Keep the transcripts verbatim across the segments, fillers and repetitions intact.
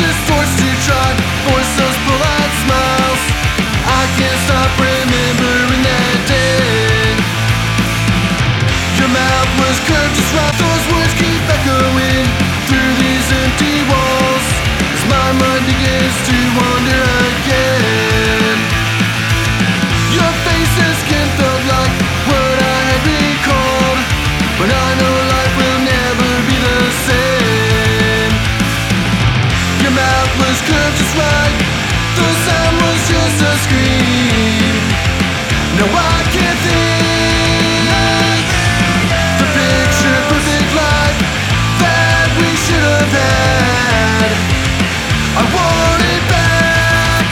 just forced to try, force those polite smiles. I can't stop remembering that day. Your mouth was curved just right. Those words keep echoing through these empty walls as my mind begins to wander again. Your face and skin felt like what I had recalled, but I know life will never be the same. Your mouth was curved just right, the sound was just a scream. Now I can't think the picture perfect life that we should have had. I want it back.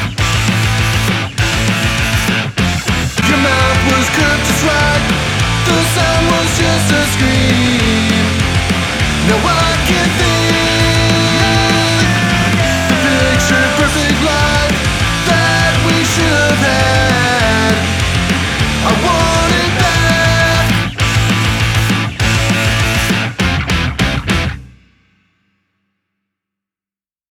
Your mouth was curved just right, the sound was just a scream.